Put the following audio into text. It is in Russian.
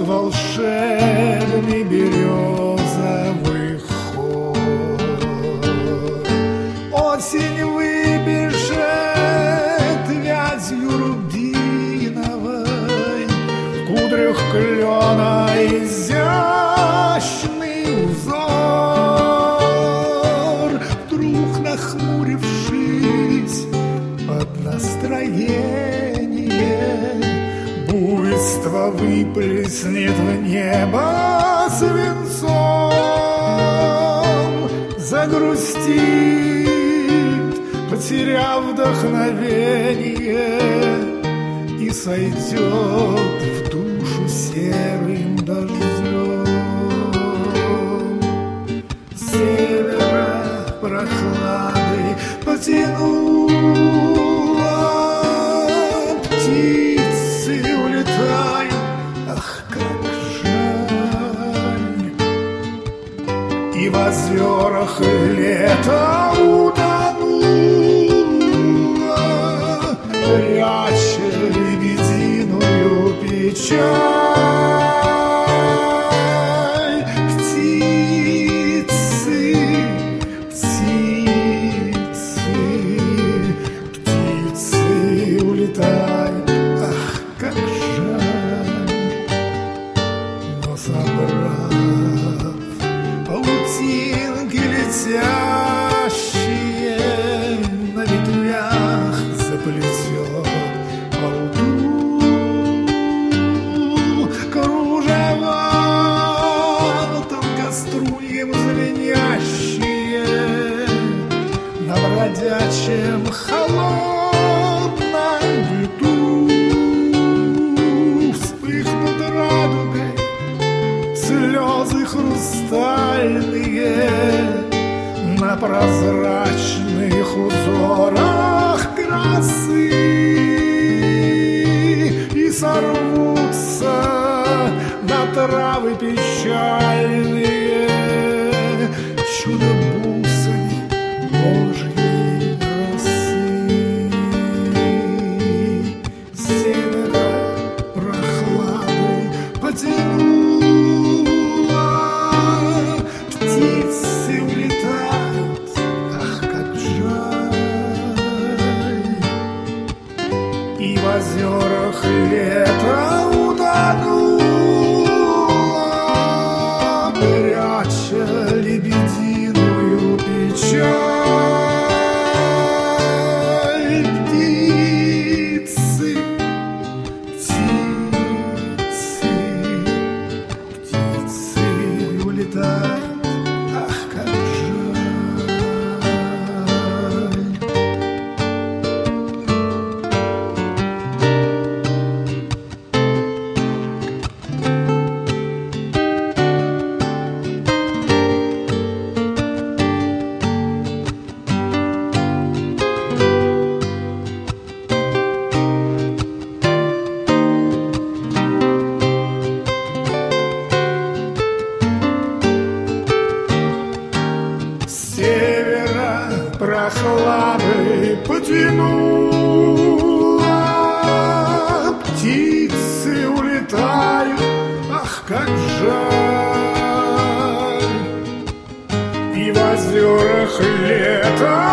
волшебный березовый хор. Осень выбежит вязью рубиновой, в кудрях клена изящный узор. Вдруг, нахмурившись под настроение, буйство выплеснет в небо свинцом, загрустит, потеряв вдохновение, и сойдет в душу серым дождем. С севера прохладой потянула, птицы улетают, ах, как жаль. И в озерах лето утонуло, пряча лебединую печаль. Птицы, птицы, птицы улетают, ах, как жаль. Но собрав паутинки летящие, на ветвях заплетет полту кружева, тонкоструем звенящие, на бродячем холодном быту вспыхнут радугой слезы хрустальные на прозрачных узорах красы, и сорвутся на травы печальные чудо-бусами Божьей росы. С севера прохладой потянула, птицы улетают, ах, как жаль. И в озерах лето утонуло, пряча лебединую печаль. Птицы, птицы, птицы улетают, ах, как жаль. С севера прохладой потянула, птицы улетают, ах, как жаль. И в озерах лето